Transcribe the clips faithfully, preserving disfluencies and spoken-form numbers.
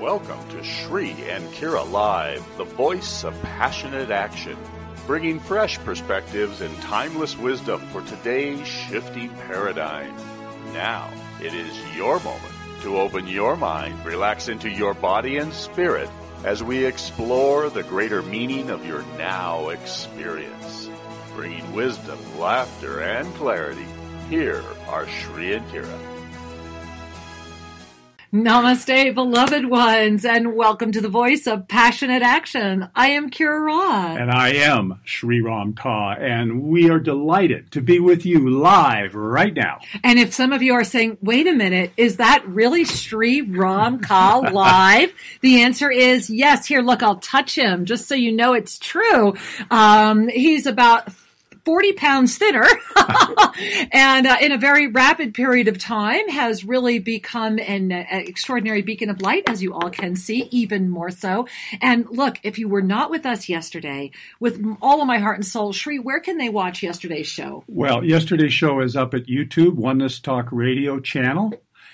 Welcome to Shri and Kira Live, the voice of passionate action, bringing fresh perspectives and timeless wisdom for today's shifting paradigm. Now, it is your moment to open your mind, relax into your body and spirit as we explore the greater meaning of your now experience. Bringing wisdom, laughter, and clarity, here are Shri and Kira. Namaste, beloved ones, and welcome to the voice of passionate action. I am Kira Ra. And I am Shri Ram Ka, and we are delighted to be with you live right now. And if some of you are saying, wait a minute, is that really Shri Ram Ka live? The answer is yes. Here, look, I'll touch him just so you know it's true. Um, he's about forty pounds thinner and uh, in a very rapid period of time has really become an uh, extraordinary beacon of light, as you all can see, even more so. And look, if you were not with us yesterday, with all of my heart and soul, Shri, where can they watch yesterday's show? Well, yesterday's show is up at YouTube, Oneness Talk Radio channel.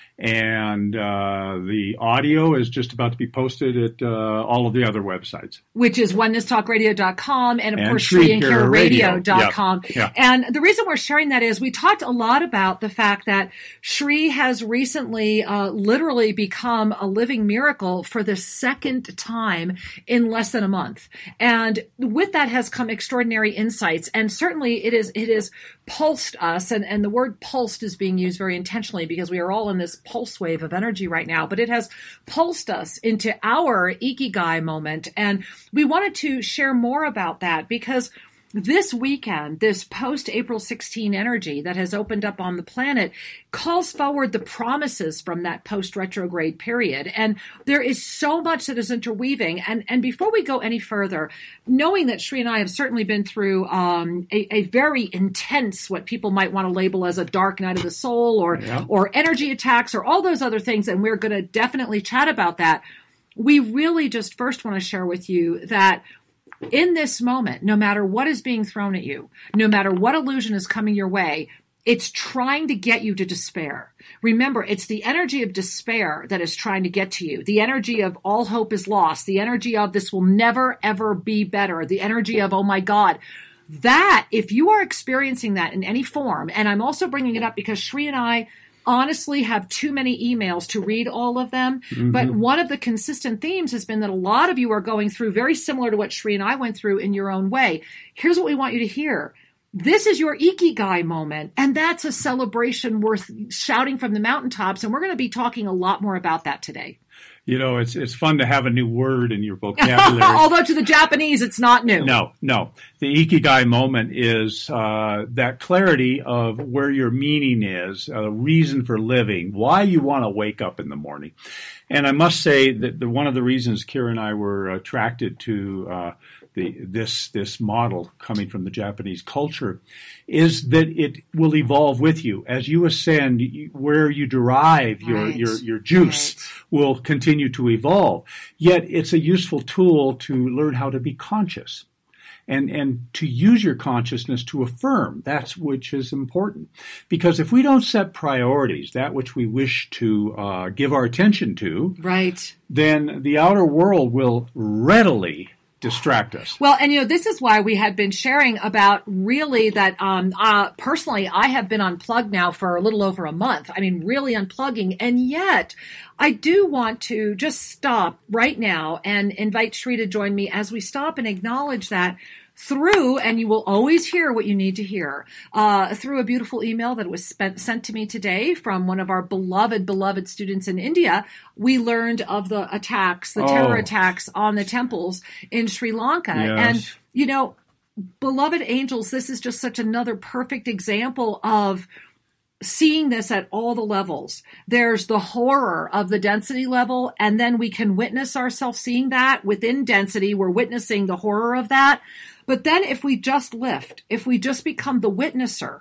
And uh, the audio is just about to be posted at uh, all of the other websites. Which is oneness talk radio dot com and, of and course, Shri and Kira radio dot com. Yep. Yep. And the reason we're sharing that is we talked a lot about the fact that Shri has recently uh, literally become a living miracle for the second time in less than a month. And with that has come extraordinary insights. And certainly it is it is pulsed us. And, and the word pulsed is being used very intentionally because we are all in this pulse wave of energy right now, but it has pulsed us into our Ikigai moment. And we wanted to share more about that because this weekend, this post-April sixteenth energy that has opened up on the planet calls forward the promises from that post-retrograde period. And there is so much that is interweaving. And, and before we go any further, knowing that Shri and I have certainly been through um, a, a very intense, what people might want to label as a dark night of the soul or, yeah. or energy attacks or all those other things, and we're going to definitely chat about that, we really just first want to share with you that in this moment, no matter what is being thrown at you, no matter what illusion is coming your way, it's trying to get you to despair. Remember, it's the energy of despair that is trying to get to you. The energy of all hope is lost. The energy of this will never, ever be better. The energy of, oh my God. That, if you are experiencing that in any form, and I'm also bringing it up because Shri and I honestly have too many emails to read all of them. Mm-hmm. But one of the consistent themes has been that a lot of you are going through very similar to what Shri and I went through in your own way. Here's what we want you to hear. This is your Ikigai moment, and that's a celebration worth shouting from the mountaintops. And we're going to be talking a lot more about that today. You know, it's it's fun to have a new word in your vocabulary. Although to the Japanese, it's not new. No, no. The Ikigai moment is uh, that clarity of where your meaning is, a reason for living, why you want to wake up in the morning. And I must say that the, one of the reasons Kira and I were attracted to uh, the this this model coming from the Japanese culture is that it will evolve with you as you ascend. You, where you derive your right. your your juice right. will continue to evolve. Yet it's a useful tool to learn how to be conscious. And and to use your consciousness to affirm, that's which is important. Because if we don't set priorities, that which we wish to uh, give our attention to, right, then the outer world will readily distract us. Well, and you know, this is why we had been sharing about really that um, uh, personally, I have been unplugged now for a little over a month. I mean, really unplugging. And yet I do want to just stop right now and invite Shri to join me as we stop and acknowledge that through, and you will always hear what you need to hear, uh, through a beautiful email that was spent, sent to me today from one of our beloved, beloved students in India. We learned of the attacks, the terror oh. attacks on the temples in Sri Lanka. Yes. And, you know, beloved angels, this is just such another perfect example of seeing this at all the levels. There's the horror of the density level, and then we can witness ourselves seeing that within density. We're witnessing the horror of that. But then if we just lift, if we just become the witnesser,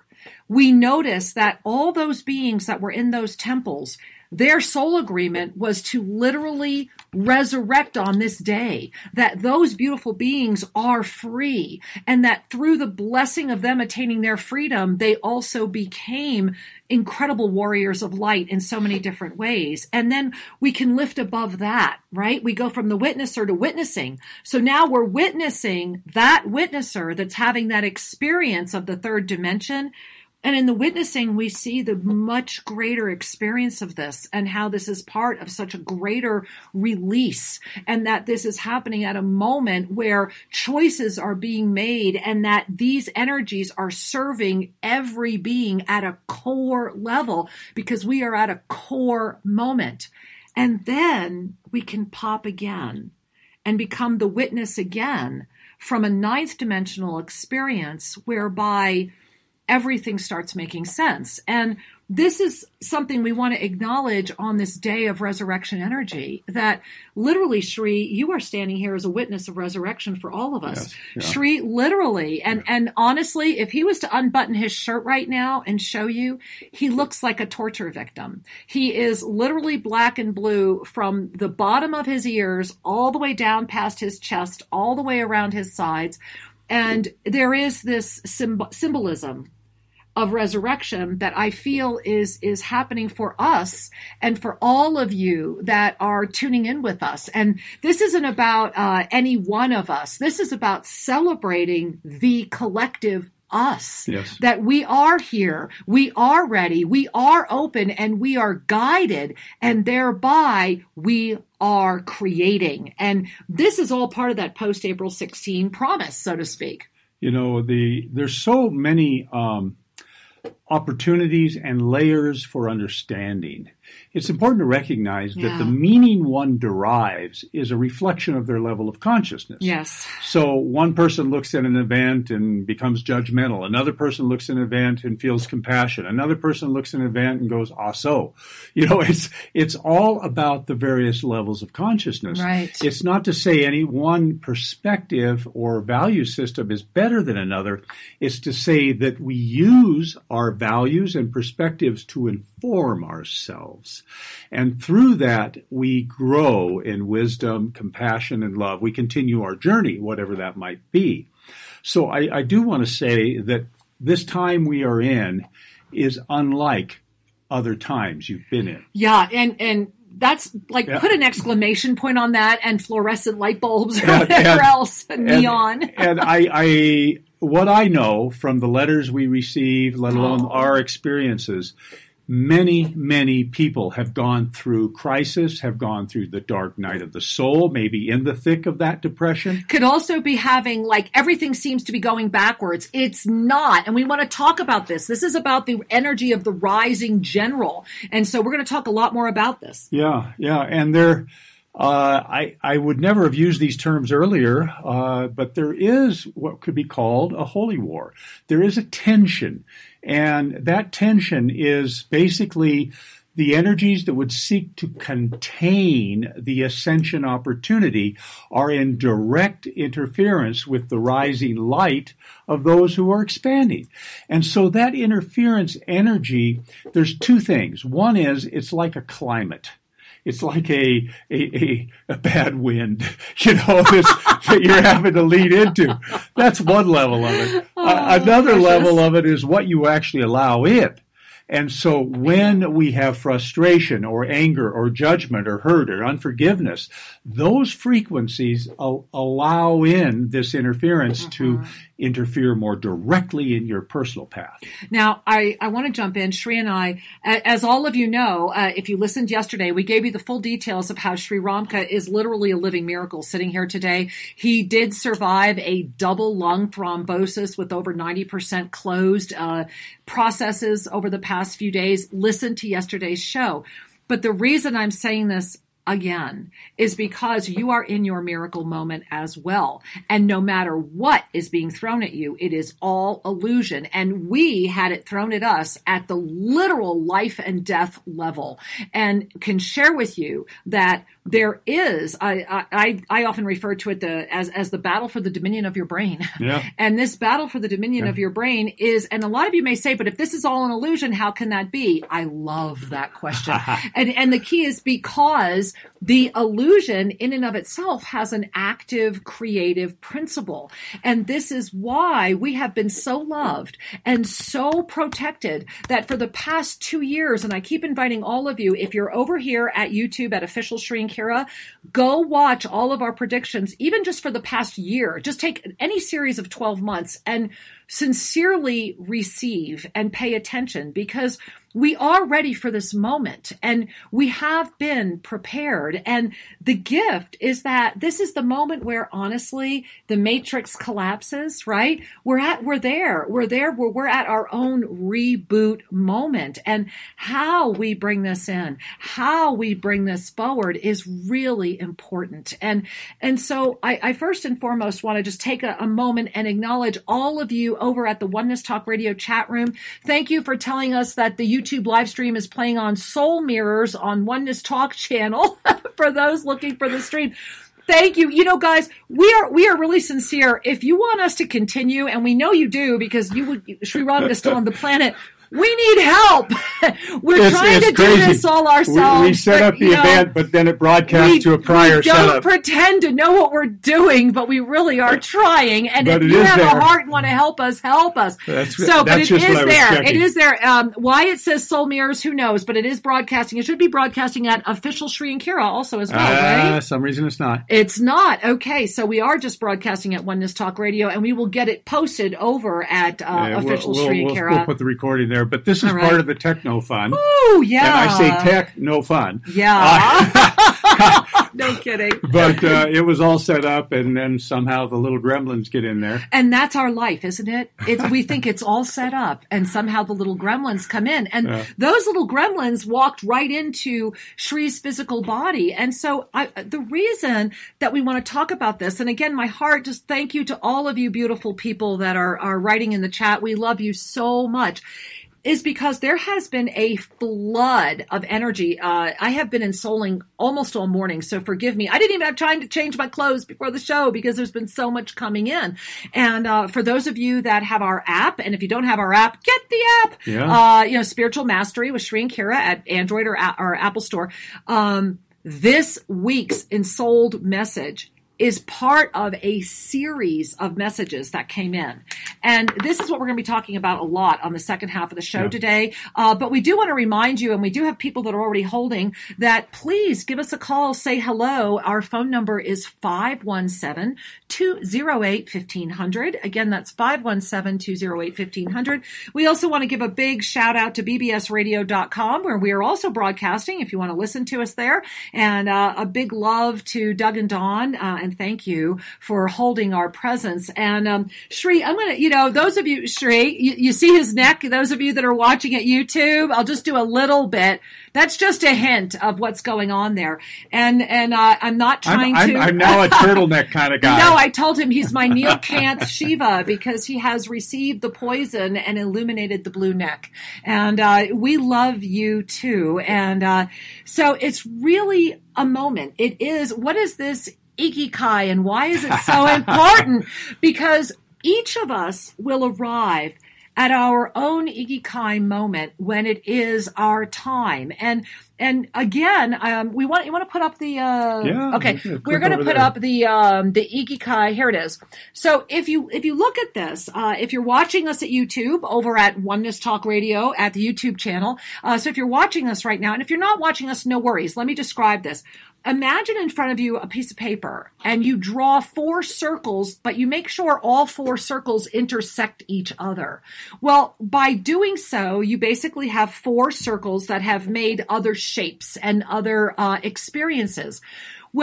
we notice that all those beings that were in those temples, their soul agreement was to literally resurrect on this day, that those beautiful beings are free, and that through the blessing of them attaining their freedom, they also became incredible warriors of light in so many different ways. And then we can lift above that, right? We go from the witnesser to witnessing. So now we're witnessing that witnesser that's having that experience of the third dimension. And in the witnessing, we see the much greater experience of this and how this is part of such a greater release, and that this is happening at a moment where choices are being made and that these energies are serving every being at a core level, because we are at a core moment. And then we can pop again and become the witness again from a ninth dimensional experience whereby everything starts making sense. And this is something we want to acknowledge on this day of resurrection energy, that literally, Sri, you are standing here as a witness of resurrection for all of us. Yes, yeah. Sri, literally. And, yeah. and honestly, if he was to unbutton his shirt right now and show you, he looks like a torture victim. He is literally black and blue from the bottom of his ears all the way down past his chest, all the way around his sides. And there is this symb- symbolism of resurrection that I feel is is happening for us and for all of you that are tuning in with us. And this isn't about uh, any one of us. This is about celebrating the collective us. Yes. That we are here, we are ready, we are open, and we are guided, and thereby we are creating. And this is all part of that post-April sixteenth promise, so to speak. You know, the there's so many um, opportunities and layers for understanding. It's important to recognize yeah. that the meaning one derives is a reflection of their level of consciousness. Yes. So one person looks at an event and becomes judgmental. Another person looks at an event and feels compassion. Another person looks at an event and goes, ah, so. You know, it's it's all about the various levels of consciousness. Right. It's not to say any one perspective or value system is better than another. It's to say that we use our values and perspectives to inform ourselves. And through that, we grow in wisdom, compassion, and love. We continue our journey, whatever that might be. So I, I do want to say that this time we are in is unlike other times you've been in. Yeah, and and that's like, yeah. put an exclamation point on that, and fluorescent light bulbs or and, whatever and, else, and, neon. And I, I, what I know from the letters we receive, let alone oh. our experiences, many, many people have gone through crisis, have gone through the dark night of the soul, maybe in the thick of that depression. Could also be having, like, everything seems to be going backwards. It's not. And we want to talk about this. This is about the energy of the rising general. And so we're going to talk a lot more about this. Yeah, yeah. And there, uh, I, I would never have used these terms earlier, uh, but there is what could be called a holy war. There is a tension. And that tension is basically the energies that would seek to contain the ascension opportunity are in direct interference with the rising light of those who are expanding. And so that interference energy, there's two things. One is it's like a climate. It's like a, a, a, a bad wind, you know, this, that you're having to lead into. That's one level of it. Oh, uh, another precious. level of it is what you actually allow in. And so when we have frustration or anger or judgment or hurt or unforgiveness, those frequencies al- allow in this interference mm-hmm. to interfere more directly in your personal path. Now, I, I want to jump in. Sri and I, as all of you know, uh, if you listened yesterday, we gave you the full details of how Sri Ramka is literally a living miracle sitting here today. He did survive a double lung thrombosis with over ninety percent closed uh, processes over the past few days. Listen to yesterday's show. But the reason I'm saying this again is because you are in your miracle moment as well. And no matter what is being thrown at you, it is all illusion. And we had it thrown at us at the literal life and death level, and can share with you that there is, I, I, I often refer to it the, as, as the battle for the dominion of your brain. Yeah. And this battle for the dominion yeah. of your brain is, and a lot of you may say, but if this is all an illusion, how can that be? I love that question. and, and the key is because the illusion in and of itself has an active creative principle. And this is why we have been so loved and so protected that for the past two years, and I keep inviting all of you, if you're over here at YouTube at Official Sri and Kira, go watch all of our predictions, even just for the past year. Just take any series of twelve months and sincerely receive and pay attention, because we are ready for this moment and we have been prepared. And the gift is that this is the moment where honestly the matrix collapses, right? We're at, we're there, we're there, we're, we're at our own reboot moment. And how we bring this in, how we bring this forward is really important. And, and so I, I first and foremost want to just take a, a moment and acknowledge all of you over at the Oneness Talk Radio chat room. Thank you for telling us that the YouTube live stream is playing on Soul Mirrors on Oneness Talk channel for those looking for the stream. Thank you. You know, guys, we are we are really sincere. If you want us to continue, and we know you do because you would, Sri Ram is still on the planet. We need help. We're it's, trying it's to crazy. do this all ourselves. We, we set but, up the you know, event, but then it broadcasts to a prior we don't setup. pretend to know what we're doing, but we really are trying. And But if it you is have there. a heart and want to help us, help us. That's- so, but that's it just is what I was there. checking. It is there. Um, why it says Soul Mirrors, who knows? But it is broadcasting. It should be broadcasting at Official Sri and Kira also as well, Uh, right? some reason it's not. It's not. Okay, so we are just broadcasting at Oneness Talk Radio, and we will get it posted over at uh, Yeah, Official we'll, Sri and we'll, Kira. we'll put the recording there. But this is All part right. of the techno fun. Ooh, yeah. And I say tech, no fun. Yeah. Uh, No kidding. but uh, it was all set up, and then somehow the little gremlins get in there. And that's our life, isn't it? It's, we think it's all set up, and somehow the little gremlins come in. And Yeah. those little gremlins walked right into Shri's physical body. And so I, the reason that we want to talk about this, and again, my heart, just thank you to all of you beautiful people that are, are writing in the chat. We love you so much. Is because there has been a flood of energy. Uh, I have been ensouling almost all morning, so forgive me. I didn't even have time to change my clothes before the show because there's been so much coming in. And uh, for those of you that have our app, and if you don't have our app, get the app. Yeah. Uh, you know, Spiritual Mastery with Sri and Kira at Android or, or Apple Store. Um, this week's ensouled message is part of a series of messages that came in. And this is what we're going to be talking about a lot on the second half of the show Yeah. today. Uh, but we do want to remind you, and we do have people that are already holding, that please give us a call, say hello. Our phone number is five one seven, two oh eight, fifteen hundred. Again, that's five one seven, two oh eight, fifteen hundred. We also want to give a big shout out to b b s radio dot com, where we are also broadcasting if you want to listen to us there. And uh, a big love to Doug and Dawn, uh, and thank you for holding our presence. And um, Sri, I'm going to, you know, those of you, Sri, you, you see his neck, those of you that are watching at YouTube, I'll just do a little bit. That's just a hint of what's going on there. And and uh, I'm not trying I'm, to... I'm, I'm now a turtleneck kind of guy. No, I told him he's my Neelkanth Shiva because he has received the poison and illuminated the blue neck. And uh, we love you too. And uh, so it's really a moment. It is, what is this Ikigai and why is it so important? Because each of us will arrive at our own Ikigai moment when it is our time. And and again, um, we want you want to put up the uh, Yeah, okay. yeah, We're click going to over put there. up the um, the Ikigai. Here it is. So if you if you look at this, uh, if you're watching us at YouTube over at Oneness Talk Radio at the YouTube channel, uh, so if you're watching us right now, and if you're not watching us, no worries. Let me describe this. Imagine in front of you a piece of paper and you draw four circles, but you make sure all four circles intersect each other. Well, by doing so, you basically have four circles that have made other shapes and other uh, experiences. Well,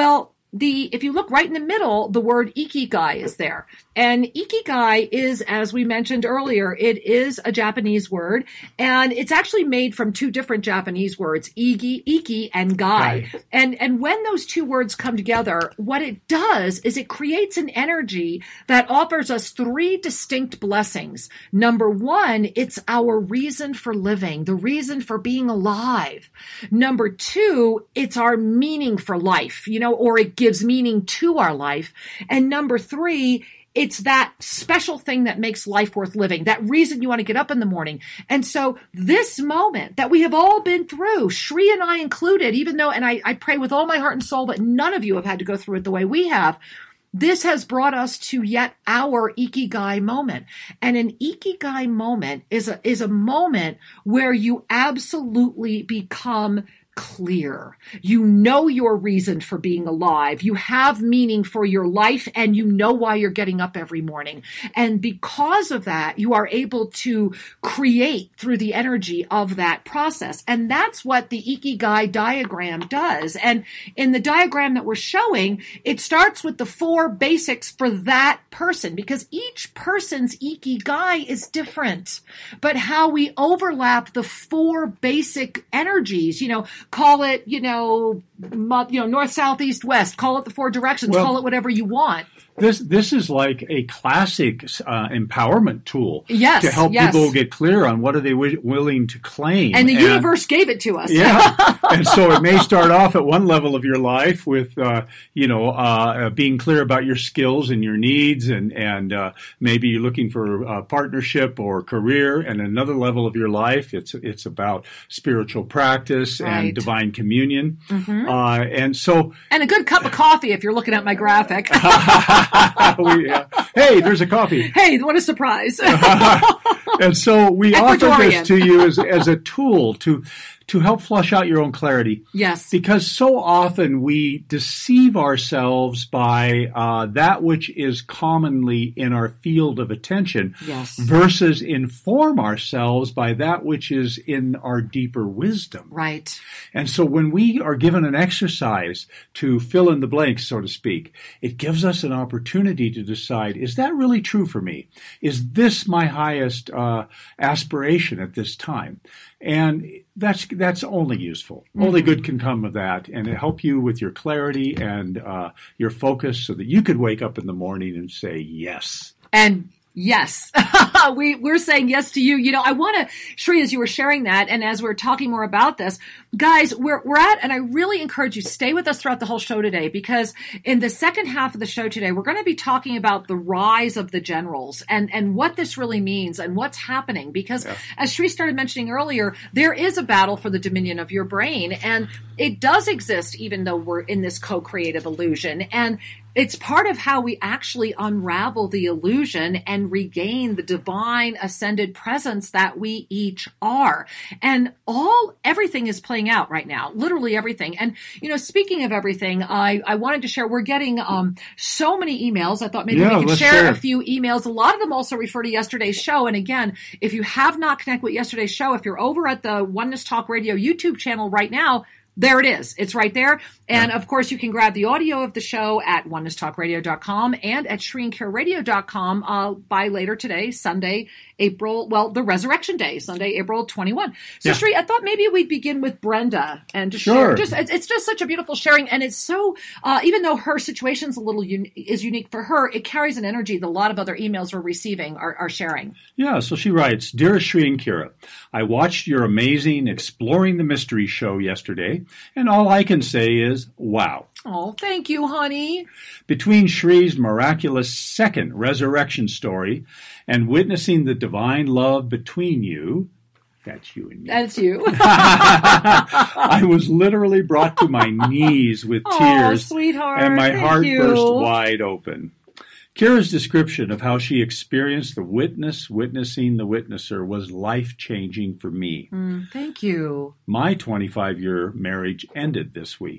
the if you look right in the middle, the word ikigai is there. And ikigai is, as we mentioned earlier, it is a Japanese word, and it's actually made from two different Japanese words, iki, iki and gai. Gai. And and when those two words come together, what it does is it creates an energy that offers us three distinct blessings. Number one, it's our reason for living, the reason for being alive. Number two, it's our meaning for life, you know, or it gives meaning to our life. And number three, it's that special thing that makes life worth living, that reason you want to get up in the morning. And so this moment that we have all been through, Shri and I included, even though, and I, I pray with all my heart and soul that none of you have had to go through it the way we have, this has brought us to yet our ikigai moment. And an ikigai moment is a, is a moment where you absolutely become clear. You know your reason for being alive. You have meaning for your life, and you know why you're getting up every morning. And because of that, you are able to create through the energy of that process. And that's what the ikigai diagram does. And in the diagram that we're showing, it starts with the four basics for that person, because each person's ikigai is different. But how we overlap the four basic energies, you know, call it, you know, you know, north, south, east, west. Call it the four directions. Well, call it whatever you want. This this is like a classic uh, empowerment tool yes, to help yes. people get clear on what are they w- willing to claim. And the and, universe gave it to us. Yeah. And so it may start off at one level of your life with, uh, you know, uh, being clear about your skills and your needs, and, and uh, maybe you're looking for a partnership or career. And another level of your life, it's it's about spiritual practice right. and divine communion. Mm-hmm. Uh, and so... And a good cup of coffee if you're looking at my graphic. we, uh, hey, there's a coffee. Hey, what a surprise. And so we offer Ecuadorian. this to you as, as a tool to to help flush out your own clarity. Yes. Because so often we deceive ourselves by uh, that which is commonly in our field of attention yes. versus inform ourselves by that which is in our deeper wisdom. Right. And so when we are given an exercise to fill in the blanks, so to speak, it gives us an opportunity to decide, is that really true for me? Is this my highest uh, aspiration at this time? And that's that's only useful. Mm-hmm. Only good can come of that, and it help you with your clarity and uh, your focus so that you could wake up in the morning and say yes. And yes, we, we're saying yes to you. You know, I want to, Shri, as you were sharing that, and as we're talking more about this, guys, we're, we're at, and I really encourage you, stay with us throughout the whole show today, because in the second half of the show today, we're going to be talking about the rise of the generals and, and what this really means and what's happening. Because yeah. as Shri started mentioning earlier, there is a battle for the dominion of your brain, and it does exist even though we're in this co-creative illusion. And it's part of how we actually unravel the illusion and regain the divine ascended presence that we each are. And all, everything is playing out right now, literally everything. And, you know, speaking of everything, I, I wanted to share, we're getting um, so many emails. I thought maybe yeah, we could share, share a few emails. A lot of them also refer to yesterday's show. And again, if you have not connected with yesterday's show, if you're over at the Oneness Talk Radio YouTube channel right now, there it is. It's right there. And, yeah. of course, you can grab the audio of the show at oneness talk radio dot com and at shri and kira radio dot com uh, by later today, Sunday, April, well, the Resurrection Day, Sunday, April twenty-first. So, yeah. Shri, I thought maybe we'd begin with Brenda and just sure. share. Just, it's, it's just such a beautiful sharing. And it's so, uh, even though her situation's a little un- is unique for her, it carries an energy that a lot of other emails we're receiving are, are sharing. Yeah, so she writes, Dearest Shri and Kira, I watched your amazing Exploring the Mystery show yesterday, and all I can say is, wow. Oh, thank you, honey. Between Shri's miraculous second resurrection story and witnessing the divine love between you, that's you and me. That's you. I was literally brought to my knees with tears. Oh, sweetheart. And my thank heart you. burst wide open. Kira's description of how she experienced the witness witnessing the witnesser was life-changing for me. Mm, thank you. My twenty-five-year marriage ended this week.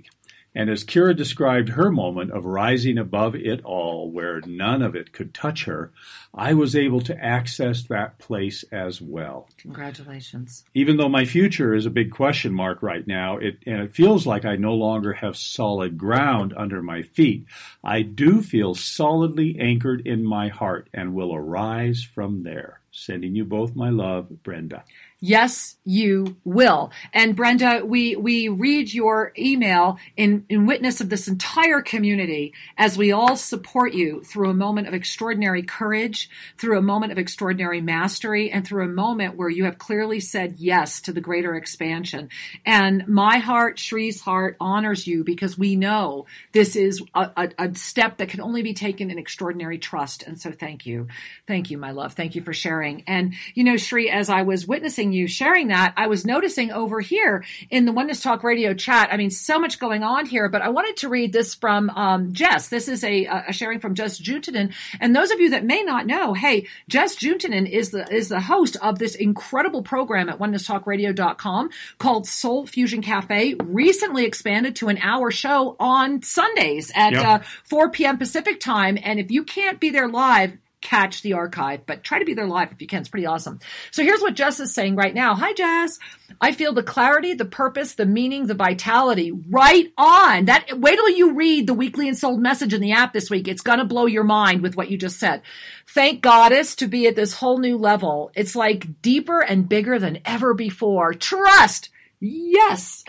And as Kira described her moment of rising above it all, where none of it could touch her, I was able to access that place as well. Congratulations. Even though my future is a big question mark right now, it, and it feels like I no longer have solid ground under my feet, I do feel solidly anchored in my heart and will arise from there. Sending you both my love, Brenda. Yes, you will. And Brenda, we, we read your email in, in witness of this entire community as we all support you through a moment of extraordinary courage, through a moment of extraordinary mastery, and through a moment where you have clearly said yes to the greater expansion. And my heart, Shree's heart, honors you because we know this is a, a, a step that can only be taken in extraordinary trust. And so thank you. Thank you, my love. Thank you for sharing. And, you know, Shree, as I was witnessing you sharing that, I was noticing over here in the Oneness Talk Radio chat, I mean, so much going on here, but I wanted to read this from um, Jess. This is a, a sharing from Jess Juntanen. And those of you that may not know, hey, Jess Juntanen is the is the host of this incredible program at oneness talk radio dot com called Soul Fusion Cafe, recently expanded to an hour show on Sundays at yep. uh, four p.m. Pacific time. And if you can't be there live, catch the archive, but try to be there live if you can. It's pretty awesome. So here's what Jess is saying right now. Hi, Jess. I feel the clarity, the purpose, the meaning, the vitality. Right on. That. Wait till you read the weekly Ensouled message in the app this week. It's going to blow your mind with what you just said. Thank Goddess to be at this whole new level. It's like deeper and bigger than ever before. Trust. Yes.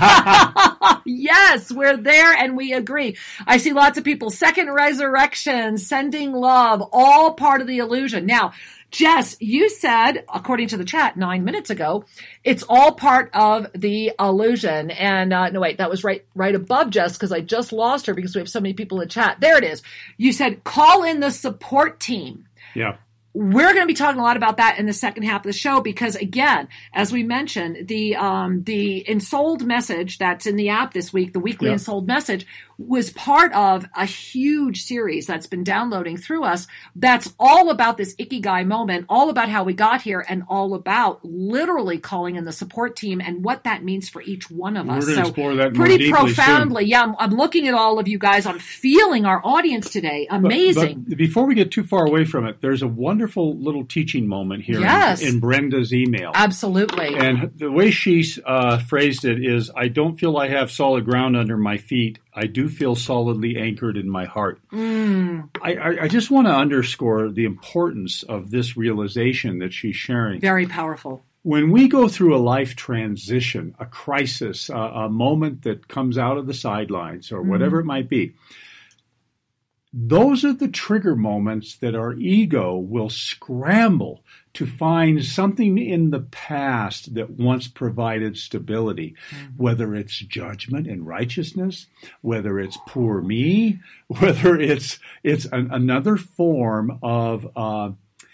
Yes, we're there and we agree. I see lots of people. Second resurrection, sending love, all part of the illusion. Now, Jess, you said, according to the chat nine minutes ago, it's all part of the illusion. And uh, no, wait, that was right, right above Jess because I just lost her because we have so many people in the chat. There it is. You said, call in the support team. Yeah. We're going to be talking a lot about that in the second half of the show because, again, as we mentioned, the um, the Ensouled message that's in the app this week, the weekly yep. Ensouled message, was part of a huge series that's been downloading through us that's all about this Ikigai moment, all about how we got here, and all about literally calling in the support team and what that means for each one of We're us. We're going to so explore that pretty more profoundly. Soon. Yeah, I'm, I'm looking at all of you guys. I'm feeling our audience today. Amazing. But, but before we get too far away from it, there's a wonderful little teaching moment here yes. in, in Brenda's email. Absolutely. And the way she uh, phrased it is, I don't feel I have solid ground under my feet. I do feel solidly anchored in my heart. Mm. I, I, I just want to underscore the importance of this realization that she's sharing. Very powerful. When we go through a life transition, a crisis, a, a moment that comes out of the sidelines or whatever mm. it might be, those are the trigger moments that our ego will scramble to find something in the past that once provided stability, mm-hmm. whether it's judgment and righteousness, whether it's poor me, whether it's it's an, another form of uh,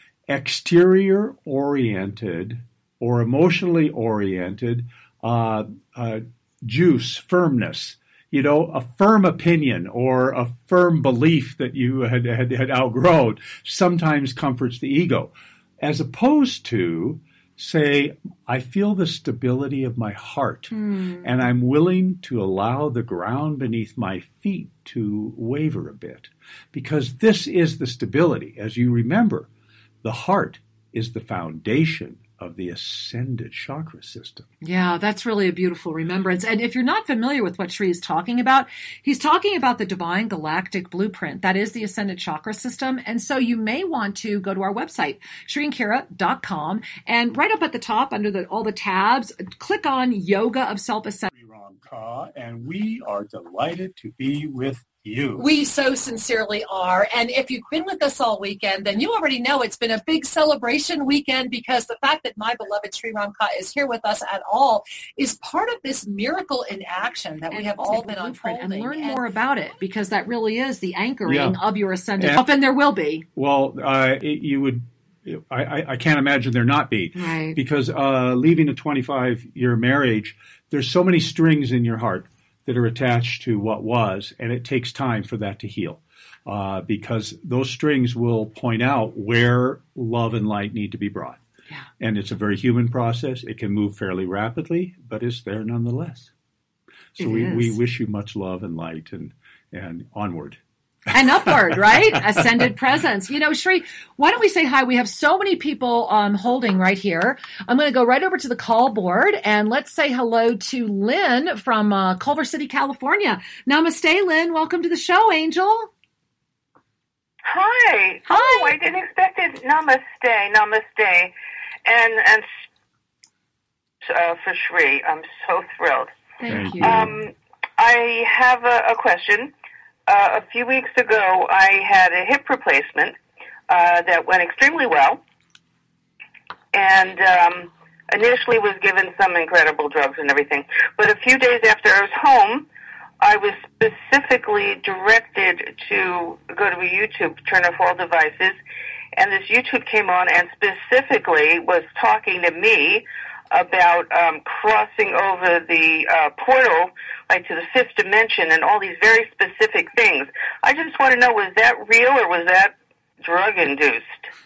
exterior-oriented or emotionally oriented uh, uh, juice, firmness. You know, a firm opinion or a firm belief that you had, had, had outgrown sometimes comforts the ego, as opposed to, say, I feel the stability of my heart, mm. and I'm willing to allow the ground beneath my feet to waver a bit, because this is the stability. As you remember, the heart is the foundation of the ascended chakra system. Yeah, that's really a beautiful remembrance. And if you're not familiar with what Shree is talking about, he's talking about the divine galactic blueprint. That is the ascended chakra system. And so you may want to go to our website, shree and kira dot com, and right up at the top under the, all the tabs, click on Yoga of Self-Ascent. And we are delighted to be with you. We so sincerely are. And if you've been with us all weekend, then you already know it's been a big celebration weekend, because the fact that my beloved Sri Ramka is here with us at all is part of this miracle in action that and we have all been unfolding. And learn and, more about it, because that really is the anchoring yeah. of your ascended. And, often there will be. Well, uh, it, you would... I, I can't imagine there not be. Right. Because uh, leaving a twenty-five-year marriage, there's so many strings in your heart that are attached to what was, and it takes time for that to heal. Uh, because those strings will point out where love and light need to be brought. Yeah. And it's a very human process. It can move fairly rapidly, but it's there nonetheless. So It we, is. we wish you much love and light and, and onward. And upward, right? Ascended presence. You know, Sri, why don't we say hi? We have so many people um, holding right here. I'm going to go right over to the call board and let's say hello to Lynn from uh, Culver City, California. Namaste, Lynn. Welcome to the show, Angel. Hi. Hi. Oh, I didn't expect it. Namaste, namaste. And, and uh, for Sri, I'm so thrilled. Thank, Thank you. you. Um, I have a, a question. Uh, a few weeks ago, I had a hip replacement uh, that went extremely well, and um, initially was given some incredible drugs and everything. But a few days after I was home, I was specifically directed to go to a YouTube, turn off all devices, and this YouTube came on and specifically was talking to me about um, crossing over the uh, portal, like to the fifth dimension, and all these very specific things. I just want to know, was that real or was that drug-induced?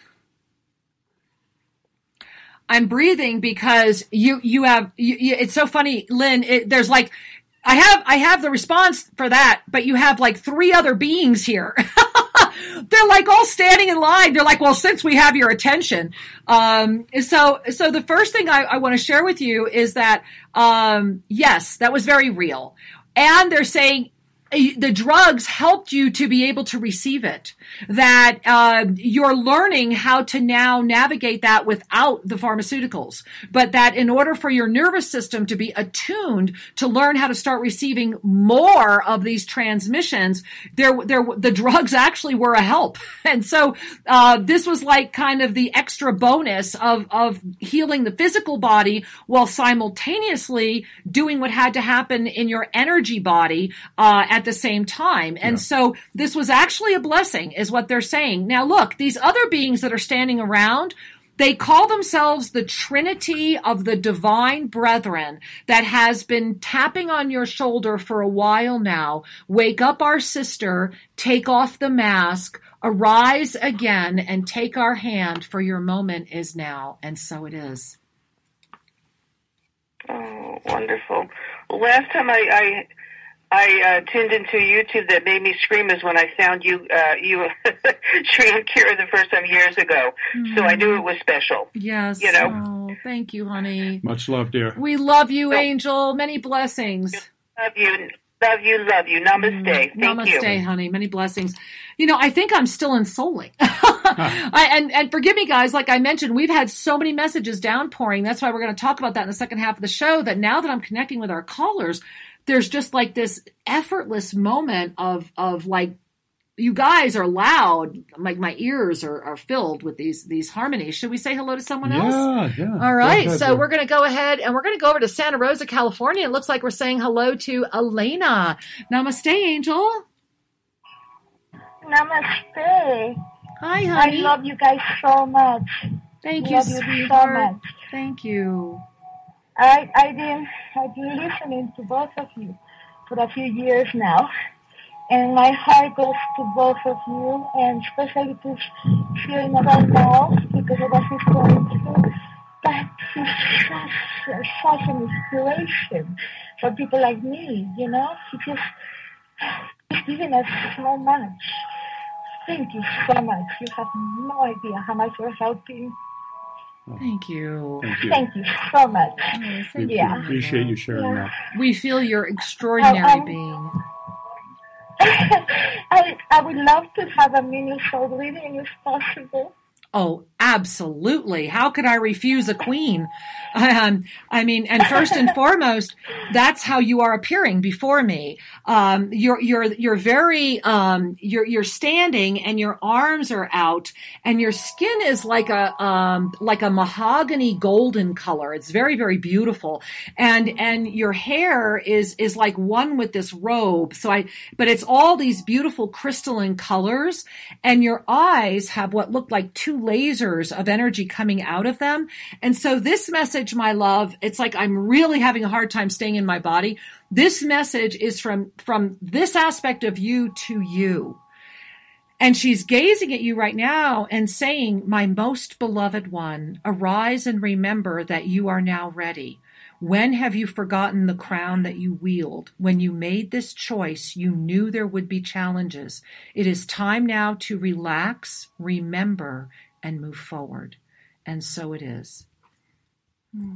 I'm breathing because you you have you, you, it's so funny, Lynn. It, there's like I have I have the response for that, but you have like three other beings here. They're like all standing in line. They're like, well, since we have your attention. Um, so, so the first thing I, I want to share with you is that, um, yes, that was very real. And they're saying the drugs helped you to be able to receive it, that uh, you're learning how to now navigate that without the pharmaceuticals, but that in order for your nervous system to be attuned to learn how to start receiving more of these transmissions, there, there, the drugs actually were a help. And so uh, this was like kind of the extra bonus of, of healing the physical body while simultaneously doing what had to happen in your energy body uh, at the same time. And yeah. So this was actually a blessing is what they're saying. Now, look, these other beings that are standing around, they call themselves the Trinity of the Divine Brethren that has been tapping on your shoulder for a while now. Wake up, our sister, take off the mask, arise again, and take our hand, for your moment is now. And so it is. Oh, wonderful. Well, last time I... I... I uh, tuned into YouTube that made me scream is when I found you, uh, you, Sri and Kira the first time years ago. Mm. So I knew it was special. Yes. You know. Oh, thank you, honey. Much love, dear. We love you, so, Angel. Many blessings. Love you. Love you. Love you. Namaste. Mm. Thank Namaste, you. Namaste, honey. Many blessings. You know, I think I'm still in souling. I, and, and forgive me, guys. Like I mentioned, we've had so many messages downpouring. That's why we're going to talk about that in the second half of the show, that now that I'm connecting with our callers, there's just like this effortless moment of, of like, you guys are loud. Like my ears are, are filled with these, these harmonies. Should we say hello to someone else? Yeah, yeah. All right. Ahead, so dear. We're going to go ahead and we're going to go over to Santa Rosa, California. It looks like we're saying hello to Elena. Namaste, Angel. Namaste. Hi, honey. I love you guys so much. Thank love you, you sweetheart. so much. Thank you. I I've been I've been listening to both of you for a few years now, and my heart goes to both of you, and especially to hearing about now because of what he's going through. But he's such such an inspiration for people like me. You know, he just he's giving us so much. Thank you so much. You have no idea how much we're helping. Thank you. Thank you. Thank you so much. Oh, thank We yeah. appreciate you sharing Yeah. that. We feel your extraordinary Uh, um, being. I I would love to have a mini soul reading if possible. Oh, absolutely. How could I refuse a queen? Um, I mean, and first and foremost, that's how you are appearing before me. Um, you're, you're, you're very, um, you're, you're standing and your arms are out and your skin is like a, um, like a mahogany golden color. It's very, very beautiful. And, and your hair is, is like one with this robe. So I, but it's all these beautiful crystalline colors, and your eyes have what look like two lasers of energy coming out of them. And so this message, my love, it's like I'm really having a hard time staying in my body. This message is from, from this aspect of you to you. And she's gazing at you right now and saying, my most beloved one, arise and remember that you are now ready. When have you forgotten the crown that you wield? When you made this choice, you knew there would be challenges. It is time now to relax, remember, and move forward. And so it is. And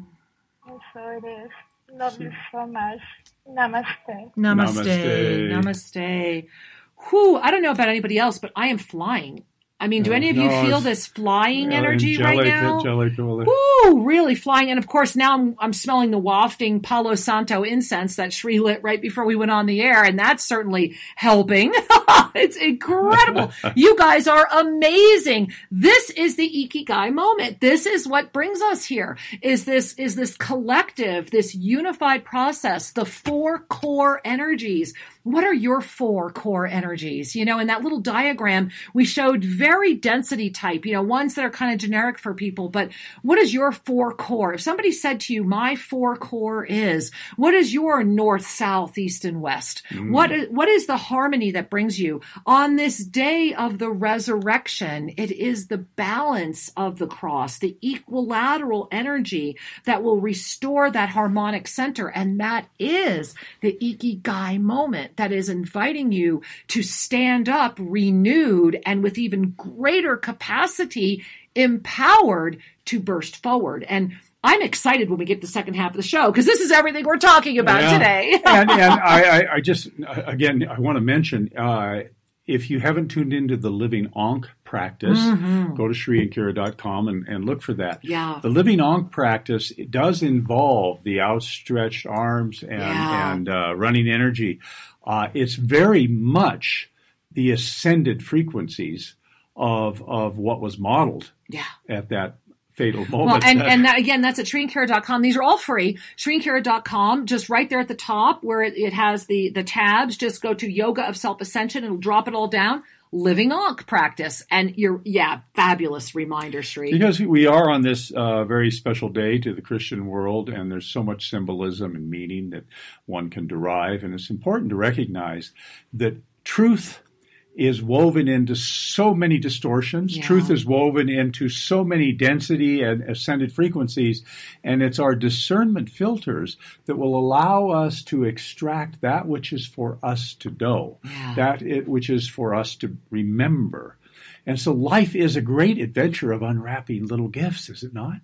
so it is. Love you so much. Namaste. Namaste. Namaste. Namaste. Whew, I don't know about anybody else, but I am flying. I mean, do any of you No, feel it's- this flying Yeah, energy right angelic, now? angelic, angelic. Woo, really flying. And of course, now I'm, I'm smelling the wafting Palo Santo incense that Shri lit right before we went on the air. And that's certainly helping. It's incredible. You guys are amazing. This is the Ikigai moment. This is what brings us here is this, is this collective, this unified process, the four core energies. What are your four core energies? You know, in that little diagram, we showed very density type, you know, ones that are kind of generic for people. But what is your four core? If somebody said to you, my four core is, what is your north, south, east, and west? Mm. What, is, what is the harmony that brings you? On this day of the resurrection, it is the balance of the cross, the equilateral energy that will restore that harmonic center. And that is the Ikigai moment. That is inviting you to stand up renewed and with even greater capacity, empowered to burst forward. And I'm excited when we get to the second half of the show because this is everything we're talking about Yeah. today. and and I, I, I just, again, I want to mention, uh, if you haven't tuned into the Living Ankh practice, mm-hmm. go to Shri and Kira dot com and, and look for that. Yeah. The Living Ankh practice, it does involve the outstretched arms and, Yeah. and uh, running energy. Uh, it's very much the ascended frequencies of of what was modeled Yeah. at that fatal Well, moment. and, and that, again, that's at Shri and Kira dot com. These are all free. Shri and Kira dot com, just right there at the top where it, it has the, the tabs, just go to Yoga of Self-Ascension. It'll drop it all down. Living Ankh practice. And you're, yeah, fabulous reminder, Shri. Because we are on this uh, very special day to the Christian world, and there's so much symbolism and meaning that one can derive. And it's important to recognize that truth is woven into so many distortions. Yeah. Truth is woven into so many density and ascended frequencies. And it's our discernment filters that will allow us to extract that which is for us to know, Yeah. that it, which is for us to remember. And so life is a great adventure of unwrapping little gifts, is it not?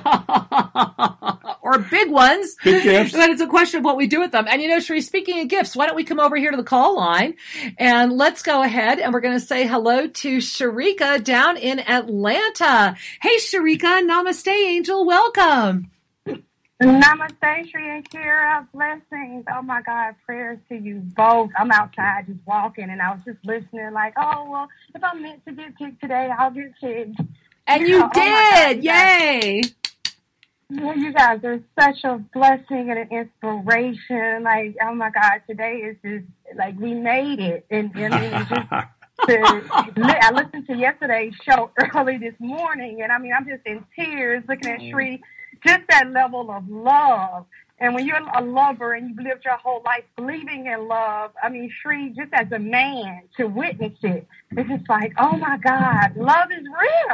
Or big ones. Big gifts. But it's a question of what we do with them. And you know, Shri, speaking of gifts, why don't we come over here to the call line and let's go ahead and we're going to say hello to Sharika down in Atlanta. Hey, Sharika. Namaste, angel. Welcome. Namaste, Shri and Kira. Blessings. Oh, my God. Prayers to you both. I'm outside just walking, and I was just listening like, oh, well, if I'm meant to get kicked today, I'll get kicked. And you Oh, my did. God. Yay. Yeah, you guys are such a blessing and an inspiration. Like, oh, my God, today is just, like, we made it. And, and it was just to, I listened to yesterday's show early this morning, and, I mean, I'm just in tears looking at Shri. Just that level of love. And when you're a lover and you've lived your whole life believing in love, I mean, Shri, just as a man, to witness it, it's just like, oh, my God, love is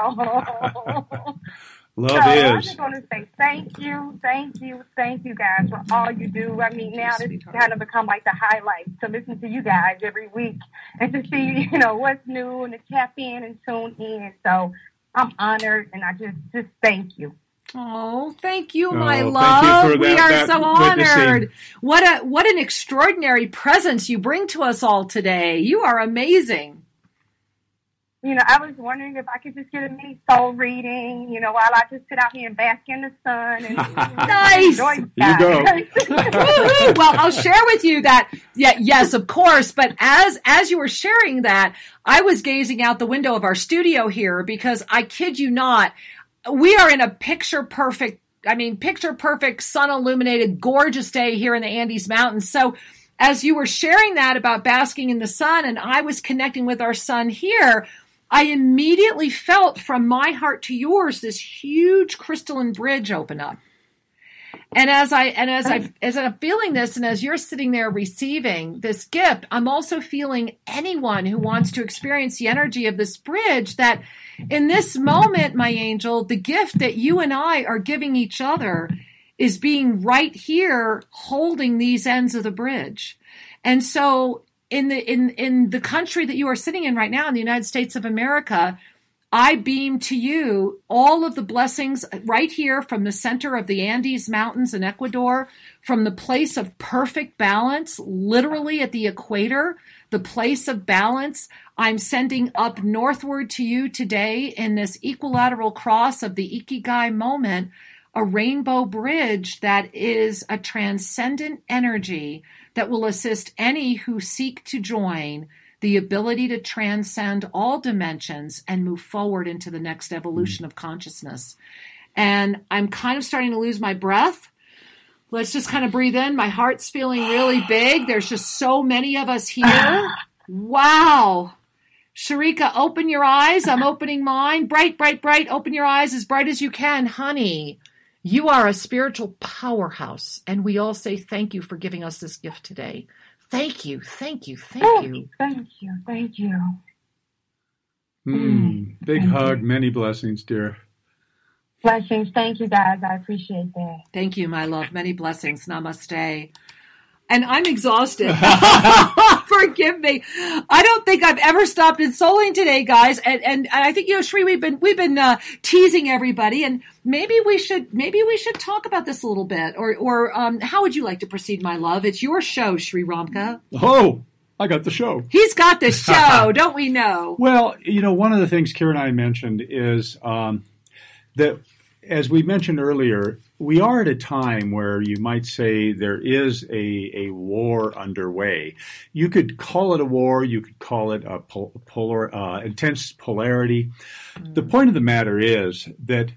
real. Love so I is. just want to say thank you, thank you, thank you guys for all you do. I mean, now this has kind of become like the highlight to listen to you guys every week and to see, you know, what's new and to tap in and tune in. So I'm honored, and I just, just thank you. Oh, thank you, my Oh, love. thank you for we that- are that so witnessing. honored. What a what an extraordinary presence you bring to us all today. You are amazing. You know, I was wondering if I could just get a mini soul reading, you know, while I just sit out here and bask in the sun and Nice. enjoy You go. Woo-hoo. Well, I'll share with you that, yeah, yes, of course. But as as you were sharing that, I was gazing out the window of our studio here because I kid you not, we are in a picture perfect, I mean, picture perfect, sun illuminated, gorgeous day here in the Andes Mountains. So as you were sharing that about basking in the sun and I was connecting with our sun here, I immediately felt from my heart to yours this huge crystalline bridge open up. And as I and as I as I'm feeling this, and as you're sitting there receiving this gift, I'm also feeling anyone who wants to experience the energy of this bridge. That in this moment, my angel, the gift that you and I are giving each other is being right here holding these ends of the bridge. And so in the in in the country that you are sitting in right now, in the United States of America, I beam to you all of the blessings right here from the center of the Andes Mountains in Ecuador, from the place of perfect balance, literally at the equator, the place of balance. I'm sending up northward to you today in this equilateral cross of the Ikigai moment, a rainbow bridge that is a transcendent energy that will assist any who seek to join the ability to transcend all dimensions and move forward into the next evolution of consciousness. And I'm kind of starting to lose my breath. Let's just kind of breathe in. My heart's feeling really big. There's just so many of us here. Wow. Sharika, open your eyes. I'm opening mine. Bright, bright, bright. Open your eyes as bright as you can. Honey, you are a spiritual powerhouse. And we all say thank you for giving us this gift today. Thank you, thank you, thank oh, you. Thank you, thank you. Mm, big thank hug, you. Many blessings, dear. Blessings. Thank you, guys. I appreciate that. Thank you, my love. Many blessings. Namaste. And I'm exhausted. Forgive me. I don't think I've ever stopped insoling today, guys. And, and, and I think, you know, Shri, we've been we've been uh, teasing everybody, and maybe we should maybe we should talk about this a little bit. Or or um, how would you like to proceed, my love? It's your show, Sri Ramka. Oh, I got the show. He's got the show, don't we know? Well, you know, one of the things Kira and I mentioned is um, that, as we mentioned earlier, we are at a time where you might say there is a, a war underway. You could call it a war. You could call it a pol- polar, uh, intense polarity. Mm. The point of the matter is that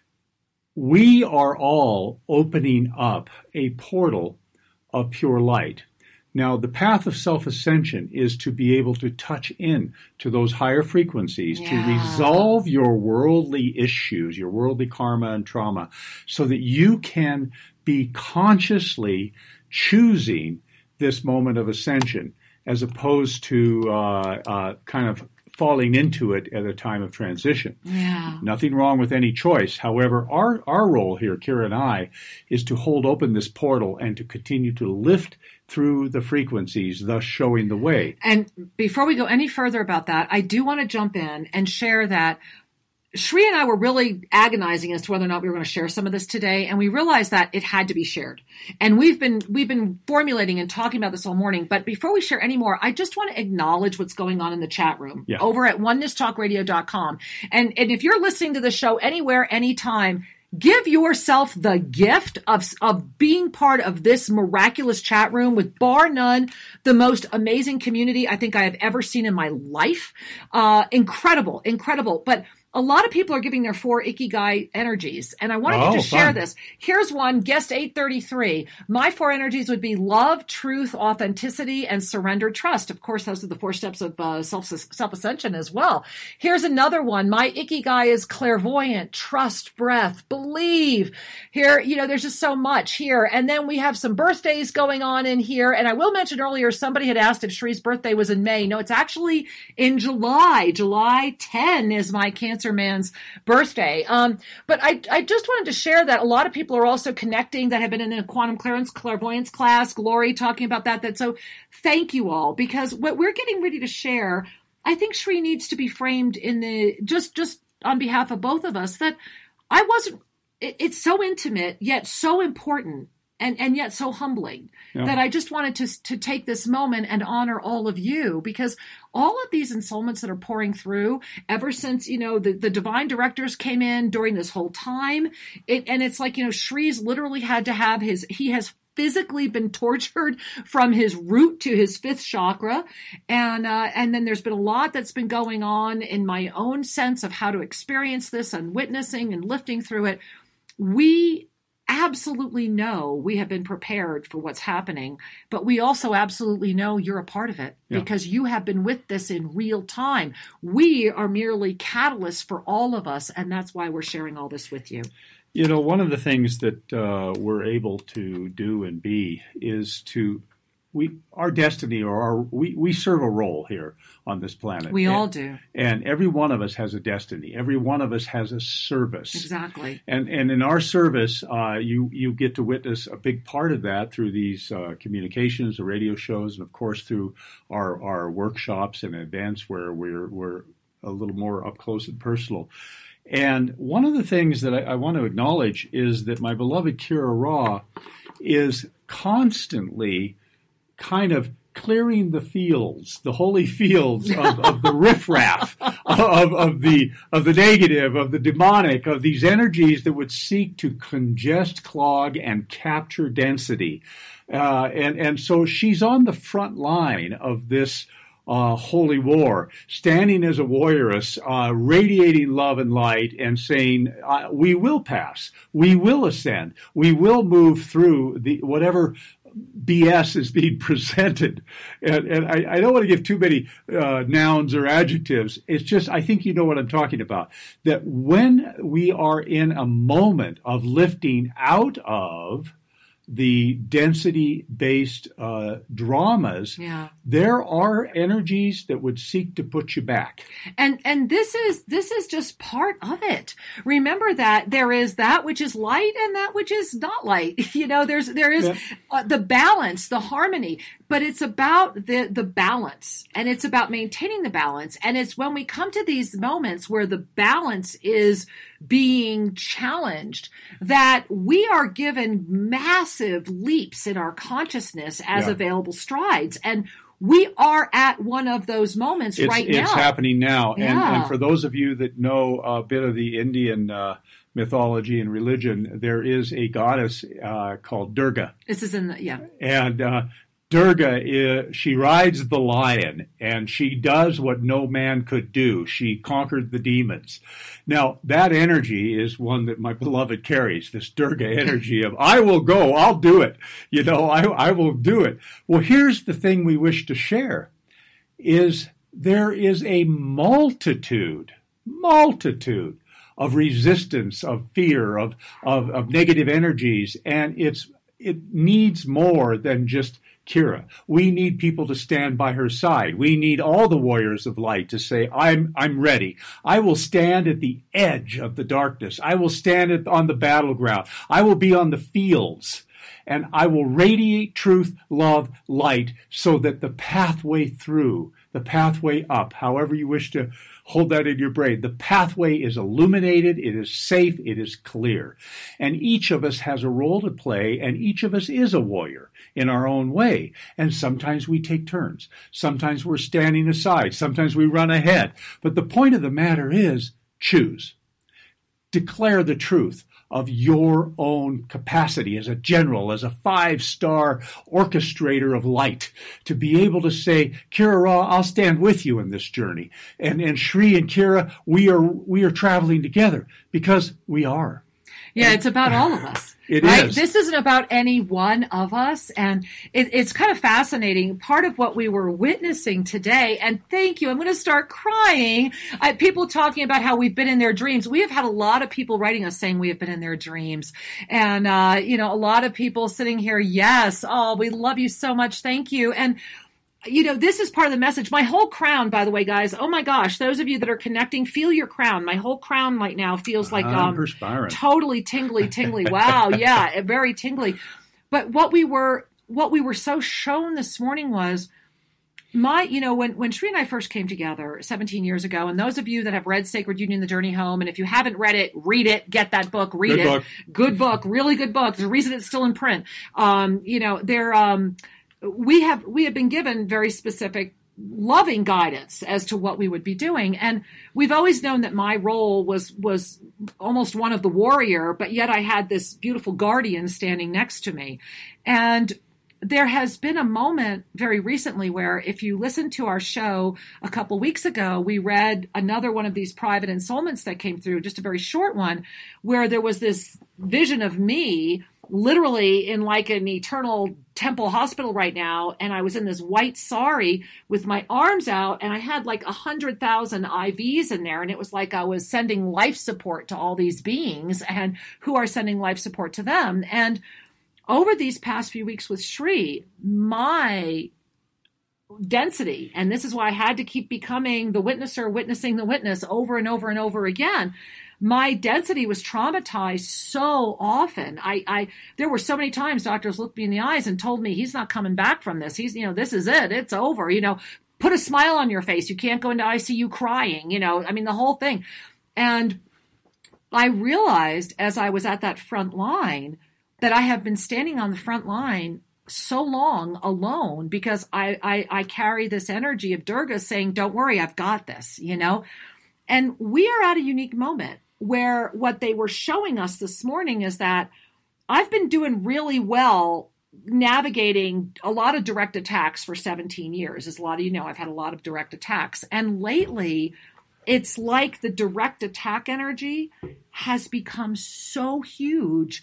we are all opening up a portal of pure light. Now, the path of self-ascension is to be able to touch in to those higher frequencies, yeah. to resolve your worldly issues, your worldly karma and trauma, so that you can be consciously choosing this moment of ascension, as opposed to uh, uh, kind of falling into it at a time of transition. Yeah. Nothing wrong with any choice. However, our, our role here, Kira and I, is to hold open this portal and to continue to lift through the frequencies, thus showing the way. And before we go any further about that, I do want to jump in and share that Shri and I were really agonizing as to whether or not we were going to share some of this today, and we realized that it had to be shared. And we've been we've been formulating and talking about this all morning. But before we share any more, I just want to acknowledge what's going on in the chat room yeah. over at oneness talk radio dot com. And and if you're listening to the show anywhere, anytime, give yourself the gift of, of being part of this miraculous chat room with, bar none, the most amazing community I think I have ever seen in my life. Uh, incredible, incredible. But a lot of people are giving their four Ikigai energies, and I wanted oh, to just share fun. this. Here's one, guest eight thirty-three. My four energies would be love, truth, authenticity, and surrender, trust. Of course, those are the four steps of uh, self, self-ascension as well. Here's another one. My Ikigai is clairvoyant, trust, breath, believe. Here, you know, there's just so much here. And then we have some birthdays going on in here. And I will mention earlier, somebody had asked if Shri's birthday was in May. No, it's actually in July. July tenth is my Cancer Man's birthday. Um, but I, I just wanted to share that a lot of people are also connecting that have been in a quantum clearance clairvoyance class. Glory talking about that. That so thank you all, because what we're getting ready to share, I think Shri needs to be framed in the just just on behalf of both of us that I wasn't. It, it's so intimate yet so important. And and yet so humbling yeah. that I just wanted to to take this moment and honor all of you, because all of these ensoulments that are pouring through ever since, you know, the, the divine directors came in during this whole time. It, and it's like, you know, Shri's literally had to have his, he has physically been tortured from his root to his fifth chakra. And, uh, and then there's been a lot that's been going on in my own sense of how to experience this and witnessing and lifting through it. We absolutely know we have been prepared for what's happening, but we also absolutely know you're a part of it yeah. because you have been with this in real time. We are merely catalysts for all of us, and that's why we're sharing all this with you. You know, one of the things that uh, we're able to do and be is to we our destiny or our we, we serve a role here on this planet. We and, all do. And every one of us has a destiny. Every one of us has a service. Exactly. And and in our service, uh, you you get to witness a big part of that through these uh, communications, the radio shows, and of course through our our workshops and events where we're we're a little more up close and personal. And one of the things that I, I want to acknowledge is that my beloved Kira Ra is constantly kind of clearing the fields, the holy fields of, of the riffraff, of, of the of the negative, of the demonic, of these energies that would seek to congest, clog, and capture density. Uh, and, and so she's on the front line of this Uh, holy war, standing as a warrioress, uh, radiating love and light and saying, uh, we will pass, we will ascend, we will move through the whatever B S is being presented. And, and I, I don't want to give too many uh, nouns or adjectives. It's just, I think you know what I'm talking about. That when we are in a moment of lifting out of the density-based uh, dramas, yeah. there are energies that would seek to put you back. And and this is this is just part of it. Remember that there is that which is light and that which is not light. You know, there's there is Yeah. uh, the balance, the harmony, but it's about the the balance, and it's about maintaining the balance. And it's when we come to these moments where the balance is being challenged that we are given massive leaps in our consciousness as Yeah. available strides. And we are at one of those moments It's, right it's now. happening now. And, Yeah. and for those of you that know a bit of the Indian uh, mythology and religion, there is a goddess uh, called Durga. This is in the, yeah. And uh, Durga, is, she rides the lion, and she does what no man could do. She conquered the demons. Now, that energy is one that my beloved carries, this Durga energy of, I will go, I'll do it. You know, I, I will do it. Well, here's the thing we wish to share, is there is a multitude, multitude of resistance, of fear, of, of, of negative energies, and it's it needs more than just Kira. We need people to stand by her side. We need all the warriors of light to say, I'm I'm ready. I will stand at the edge of the darkness. I will stand at, on the battleground. I will be on the fields. And I will radiate truth, love, light, so that the pathway through, the pathway up, however you wish to hold that in your brain, the pathway is illuminated, it is safe, it is clear. And each of us has a role to play, and each of us is a warrior in our own way. And sometimes we take turns. Sometimes we're standing aside. Sometimes we run ahead. But the point of the matter is, choose. Declare the truth of your own capacity as a general, as a five-star orchestrator of light, to be able to say, Kira Ra, I'll stand with you in this journey. And and Shri and Kira, we are we are traveling together because we are. Yeah, it's about all of us. It right? is. This isn't about any one of us. And it, it's kind of fascinating. Part of what we were witnessing today, and thank you, I'm going to start crying. I, people talking about how we've been in their dreams. We have had a lot of people writing us saying we have been in their dreams. And, uh, you know, a lot of people sitting here, yes, oh, we love you so much. Thank you. And you know, this is part of the message. My whole crown, by the way, guys, oh my gosh, those of you that are connecting, feel your crown. My whole crown right now feels like um, perspiring. Totally tingly, tingly. Wow, yeah, very tingly. But what we were, what we were so shown this morning was my, you know, when, when Shri and I first came together seventeen years ago, and those of you that have read Sacred Union, The Journey Home, and if you haven't read it, read it, get that book, read Good it. book. Good book, really good book. There's a reason it's still in print. Um, you know, they're, um, we have we have been given very specific loving guidance as to what we would be doing, and we've always known that my role was was almost one of the warrior, but yet I had this beautiful guardian standing next to me. And there has been a moment very recently where, if you listen to our show a couple weeks ago, we read another one of these private ensoulments that came through, just a very short one, where there was this vision of me literally in like an eternal temple hospital right now. And I was in this white sari with my arms out, and I had like a hundred thousand I Vs in there. And it was like I was sending life support to all these beings and who are sending life support to them. And over these past few weeks with Shri, my density, and this is why I had to keep becoming the witnesser, witnessing the witness over and over and over again. My density was traumatized so often. I, I, there were so many times doctors looked me in the eyes and told me, he's not coming back from this. He's, you know, this is it. It's over. You know, put a smile on your face. You can't go into I C U crying, you know, I mean, the whole thing. And I realized as I was at that front line that I have been standing on the front line so long alone because I, I, I carry this energy of Durga saying, don't worry, I've got this, you know? And we are at a unique moment where what they were showing us this morning is that I've been doing really well navigating a lot of direct attacks for seventeen years. As a lot of you know, I've had a lot of direct attacks. And lately, it's like the direct attack energy has become so huge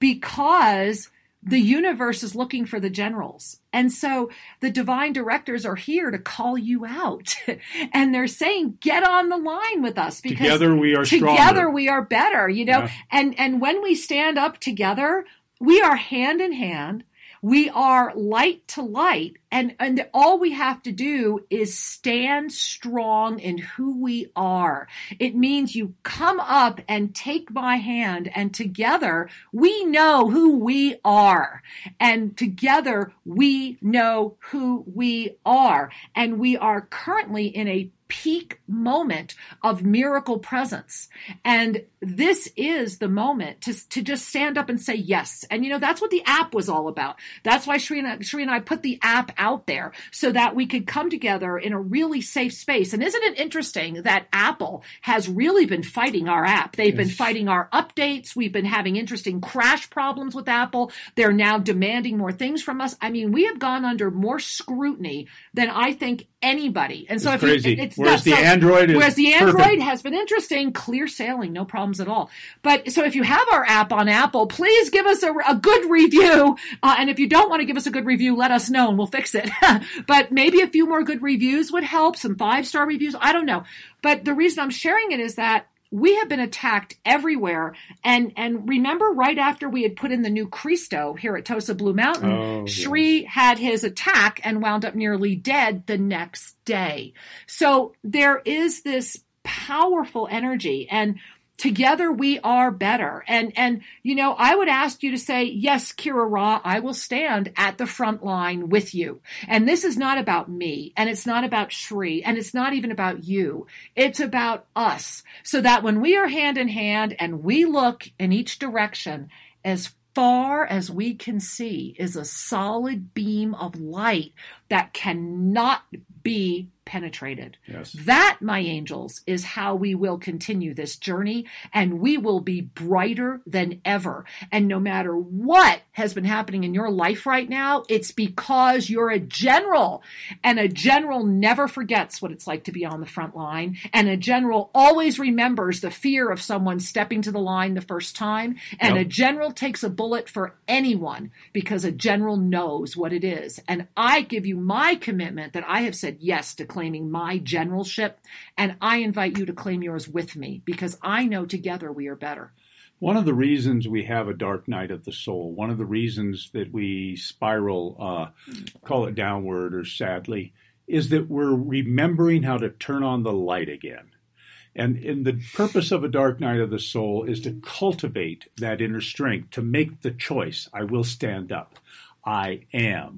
because the universe is looking for the generals. And so the divine directors are here to call you out. And they're saying, get on the line with us because together we are stronger. Together we are better, you know? Yeah. And, and when we stand up together, we are hand in hand. We are light to light, and, and all we have to do is stand strong in who we are. It means you come up and take my hand, and together we know who we are. And together we know who we are. And we are currently in a peak moment of miracle presence. And this is the moment to, to just stand up and say yes. And, you know, that's what the app was all about. That's why Shri and, Shri and I put the app out there so that we could come together in a really safe space. And isn't it interesting that Apple has really been fighting our app? They've yes. been fighting our updates. We've been having interesting crash problems with Apple. They're now demanding more things from us. I mean, we have gone under more scrutiny than I think anybody. And so it's if crazy. you, it's whereas no, the so, Android is whereas the Android perfect. has been interesting, clear sailing, no problems at all. But so if you have our app on Apple, please give us a, a good review. Uh, and if you don't want to give us a good review, let us know and we'll fix it. But maybe a few more good reviews would help, some five-star reviews. I don't know. But the reason I'm sharing it is that we have been attacked everywhere. And and remember, right after we had put in the new Cristo here at Tosa Blue Mountain, oh, Shri yes. had his attack and wound up nearly dead the next day. So there is this powerful energy, and together we are better. And, and, you know, I would ask you to say, yes, Kira Ra, I will stand at the front line with you. And this is not about me, and it's not about Shri, and it's not even about you. It's about us. So that when we are hand in hand and we look in each direction, as far as we can see is a solid beam of light that cannot be penetrated. Yes. That, my angels, is how we will continue this journey, and we will be brighter than ever. And no matter what has been happening in your life right now, it's because you're a general, and a general never forgets what it's like to be on the front line, and a general always remembers the fear of someone stepping to the line the first time, and yep. a general takes a bullet for anyone because a general knows what it is. And I give you my commitment that I have said yes to claiming my generalship, and I invite you to claim yours with me because I know together we are better. One of the reasons we have a dark night of the soul, one of the reasons that we spiral, uh, call it downward or sadly, is that we're remembering how to turn on the light again. And, and the purpose of a dark night of the soul is to cultivate that inner strength, to make the choice. I will stand up. I am.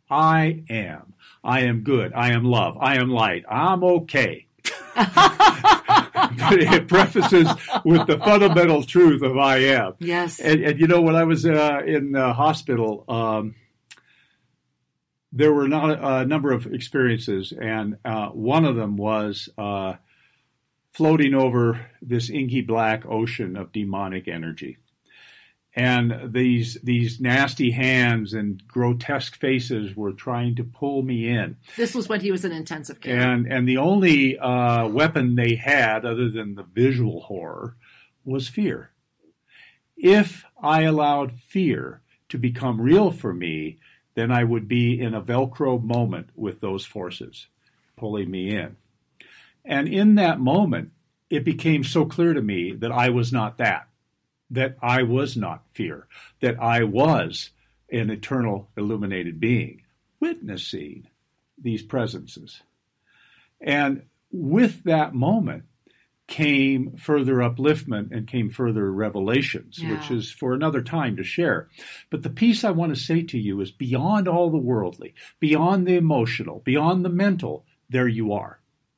I am. I am good. I am love. I am light. I'm okay. But it prefaces with the fundamental truth of I am. Yes. And, and you know, when I was uh, in the hospital, um, there were not a, a number of experiences, and uh, one of them was uh, floating over this inky black ocean of demonic energy. And these these nasty hands and grotesque faces were trying to pull me in. This was when he was in intensive care. And and the only uh, weapon they had, other than the visual horror, was fear. If I allowed fear to become real for me, then I would be in a Velcro moment with those forces pulling me in. And in that moment, it became so clear to me that I was not that. That I was not fear, that I was an eternal illuminated being, witnessing these presences. And with that moment came further upliftment and came further revelations, yeah. which is for another time to share. But the piece I want to say to you is beyond all the worldly, beyond the emotional, beyond the mental, there you are.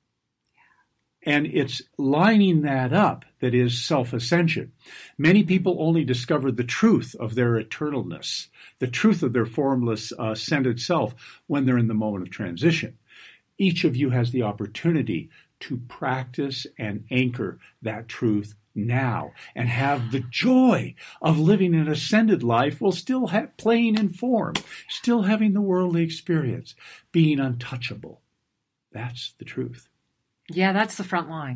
And it's lining that up that is self-ascension. Many people only discover the truth of their eternalness, the truth of their formless, uh, scented self when they're in the moment of transition. Each of you has the opportunity to practice and anchor that truth now and have the joy of living an ascended life while still ha- playing in form, still having the worldly experience, being untouchable. That's the truth. Yeah, that's the front line.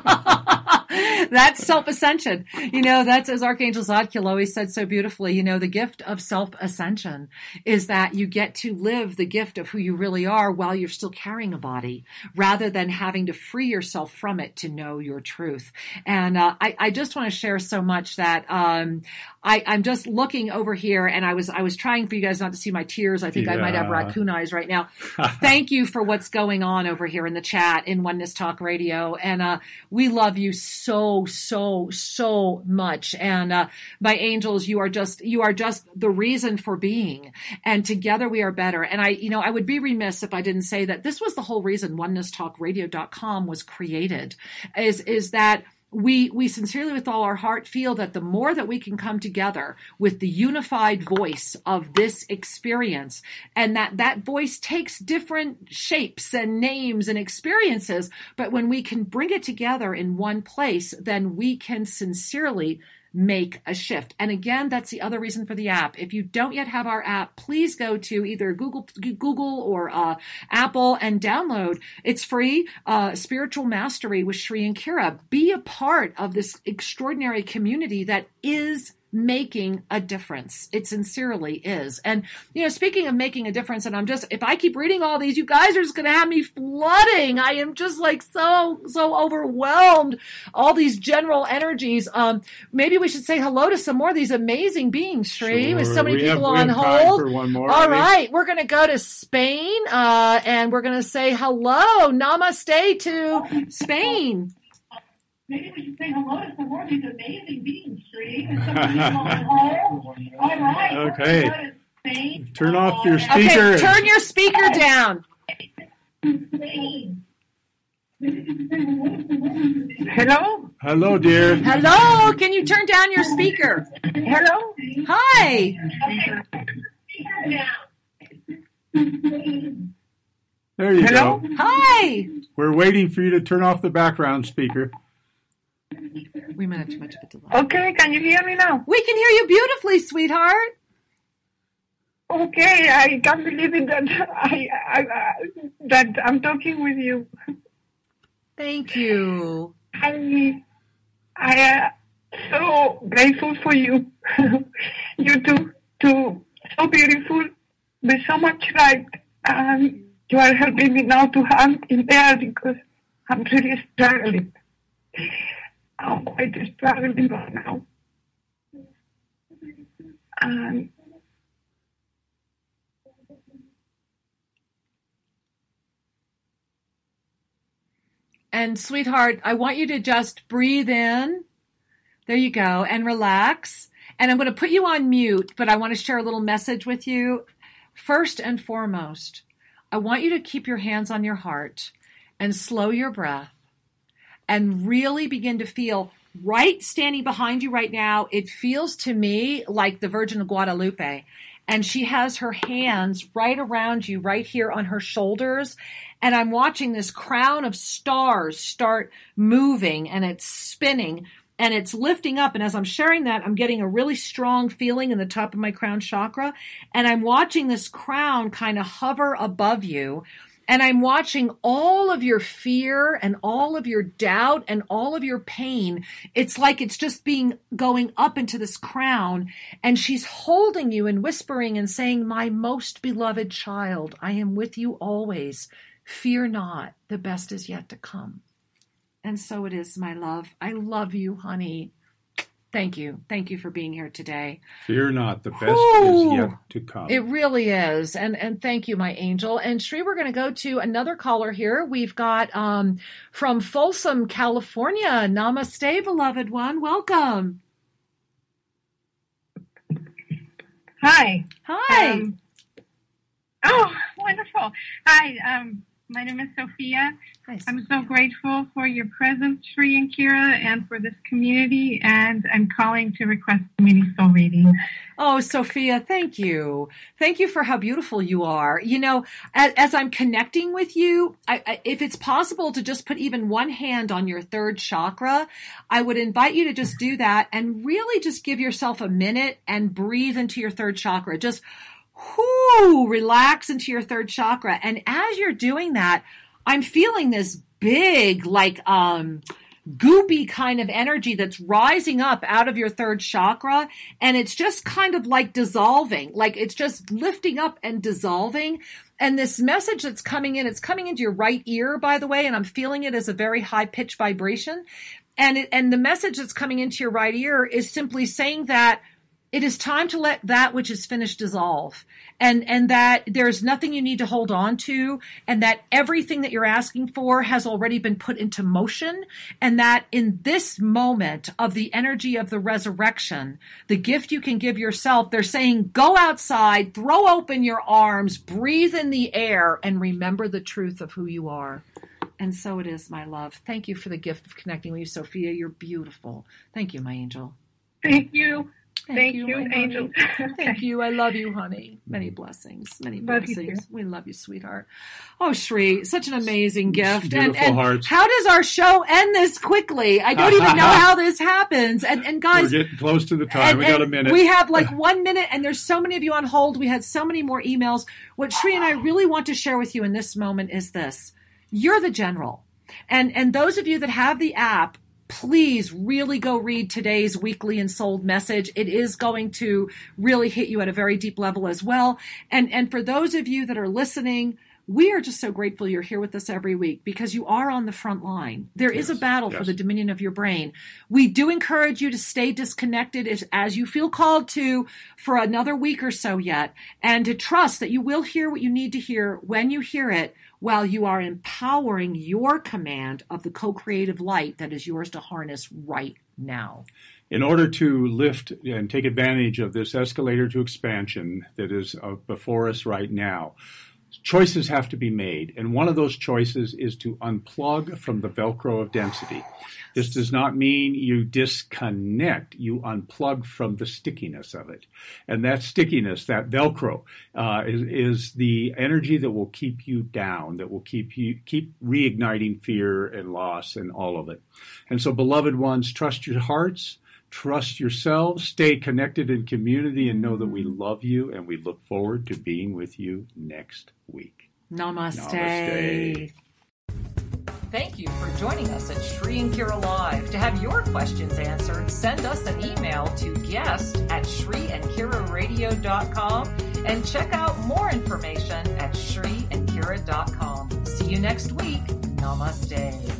That's self-ascension. You know, that's, as Archangel Zadkiel always said so beautifully, you know, the gift of self-ascension is that you get to live the gift of who you really are while you're still carrying a body, rather than having to free yourself from it to know your truth. And uh, I, I just want to share so much that um, I, I'm just looking over here, and I was I was trying for you guys not to see my tears. I think yeah. I might have raccoon eyes right now. Thank you for what's going on over here in the chat in Oneness Talk Radio. And uh, we love you so, so, so much. And uh, my angels, you are just, you are just the reason for being. And together we are better. And I, you know, I would be remiss if I didn't say that this was the whole reason oneness talk radio dot com was created, is, is that We we sincerely, with all our heart, feel that the more that we can come together with the unified voice of this experience, and that that voice takes different shapes and names and experiences, but when we can bring it together in one place, then we can sincerely make a shift. And again, that's the other reason for the app. If you don't yet have our app, please go to either Google Google or uh, Apple and download. It's free. Uh, Spiritual Mastery with Sri and Kira. Be a part of this extraordinary community that is making a difference. It sincerely is. And, you know, speaking of making a difference, and I'm just, if I keep reading all these, you guys are just going to have me flooding. I am just like so, so overwhelmed. All these general energies. Um, maybe we should say hello to some more of these amazing beings, Sri, sure. with so many we people have, on hold. For one more, all right. We're going to go to Spain, uh, and we're going to say hello. Namaste to Spain. Maybe we should say hello to some more of these amazing beings, Sri. And some people on home. All right. Okay. Turn off your speaker. Okay, turn your speaker down. Hello? Hello, dear. Hello. Can you turn down your speaker? Hello? Hi. There you Hello? go. Hi. We're waiting for you to turn off the background speaker. We might have too much of a delay. Okay, can you hear me now? We can hear you beautifully, sweetheart. Okay, I can't believe it that I, I, I that I'm talking with you. Thank you. I I am so grateful for you. You two, two so beautiful with so much light. Um, you are helping me now to hang in there because I'm really struggling. I'm quite struggling right now. Um, And sweetheart, I want you to just breathe in. There you go. And relax. And I'm going to put you on mute, but I want to share a little message with you. First and foremost, I want you to keep your hands on your heart and slow your breath and really begin to feel right standing behind you right now. It feels to me like the Virgin of Guadalupe. And she has her hands right around you, right here on her shoulders. And I'm watching this crown of stars start moving, and it's spinning and it's lifting up. And as I'm sharing that, I'm getting a really strong feeling in the top of my crown chakra. And I'm watching this crown kind of hover above you. And I'm watching all of your fear and all of your doubt and all of your pain. It's like it's just being going up into this crown. And she's holding you and whispering and saying, "My most beloved child, I am with you always. Fear not, the best is yet to come." And so it is, my love. I love you, honey. Thank you. Thank you for being here today. Fear not, the best Ooh, is yet to come. It really is. And and thank you, my angel. And Sri, we're going to go to another caller here. We've got um, from Folsom, California. Namaste, beloved one. Welcome. Hi. Hi. Um, oh, wonderful. Hi. Um, my name is Sophia. Hi, I'm so grateful for your presence, Sri and Kira, and for this community, and I'm calling to request a mini soul reading. Oh, Sophia, thank you. Thank you for how beautiful you are. You know, as, as I'm connecting with you, I, I, if it's possible to just put even one hand on your third chakra, I would invite you to just do that and really just give yourself a minute and breathe into your third chakra. Just whoo, relax into your third chakra. And as you're doing that, I'm feeling this big, like, um, goopy kind of energy that's rising up out of your third chakra. And it's just kind of like dissolving, like it's just lifting up and dissolving. And this message that's coming in, it's coming into your right ear, by the way, and I'm feeling it as a very high pitched vibration. And it, and the message that's coming into your right ear is simply saying that it is time to let that which is finished dissolve, and, and that there's nothing you need to hold on to, and that everything that you're asking for has already been put into motion, and that in this moment of the energy of the resurrection, the gift you can give yourself, they're saying, go outside, throw open your arms, breathe in the air, and remember the truth of who you are. And so it is, my love. Thank you for the gift of connecting with you, Sophia. You're beautiful. Thank you, my angel. Thank you. Thank, Thank you, you, Angel. Thank you. I love you, honey. Many blessings. Many love blessings. We love you, sweetheart. Oh, Sri, such an amazing gift. Beautiful and, and hearts. How does our show end this quickly? I don't even know how this happens. And, and guys, we're getting close to the time. and, we got a and minute. We have like one minute, and there's so many of you on hold. We had so many more emails. What Sri and I really want to share with you in this moment is this: you're the general, and and those of you that have the app, please really go read today's weekly Ensouled message. It is going to really hit you at a very deep level as well. And, and for those of you that are listening, we are just so grateful you're here with us every week, because you are on the front line. There yes, is a battle yes. for the dominion of your brain. We do encourage you to stay disconnected as, as you feel called to for another week or so yet, and to trust that you will hear what you need to hear when you hear it, while you are empowering your command of the co-creative light that is yours to harness right now. In order to lift and take advantage of this escalator to expansion that is uh, before us right now, choices have to be made. And one of those choices is to unplug from the Velcro of density. This does not mean you disconnect. You unplug from the stickiness of it. And that stickiness, that Velcro, uh, is, is the energy that will keep you down, that will keep you keep reigniting fear and loss and all of it. And so, beloved ones, trust your hearts, trust yourselves, stay connected in community, and know that we love you and we look forward to being with you next week. Namaste. Namaste. Thank you for joining us at Sri and Kira Live. To have your questions answered, send us an email to guest at shri and kira radio dot com and check out more information at shri and kira dot com. See you next week. Namaste.